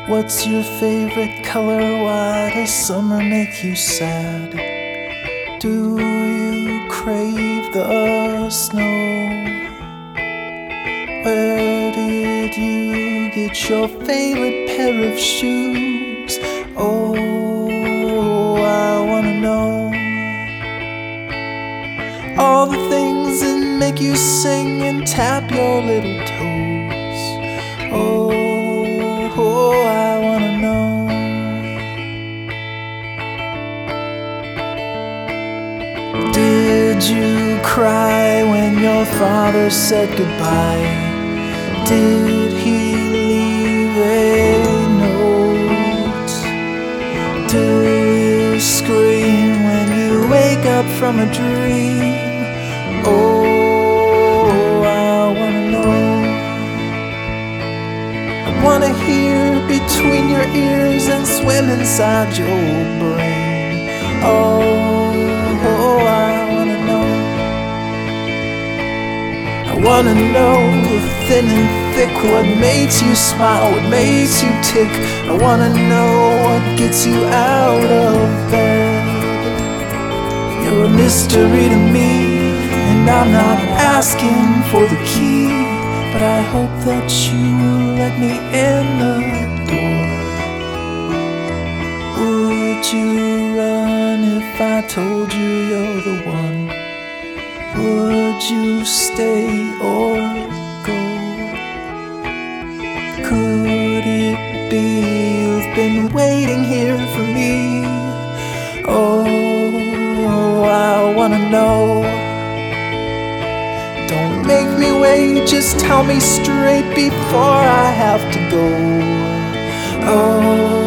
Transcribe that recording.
What's your favorite color? Why does summer make you sad? Do you crave the snow? Where did you get your favorite pair of shoes? Oh, I wanna know all the things that make you sing and tap your little toes. Oh, I wanna know. Did you cry when your father said goodbye? Did he leave a note? Do you scream when you wake up from a dream? Oh, I wanna know. I wanna hear between your ears and swim inside your brain. Oh, I wanna know. I wanna know thin and thick, what makes you smile, what makes you tick. I wanna know what gets you out of bed. You're a mystery to me, and I'm not asking for the key, but I hope that you will let me in the door. Would you run if I told you you're the one? Would you stay or go? Could it be you've been waiting here for me? Oh, I wanna know. Don't make me wait, just tell me straight before I have to go. Oh,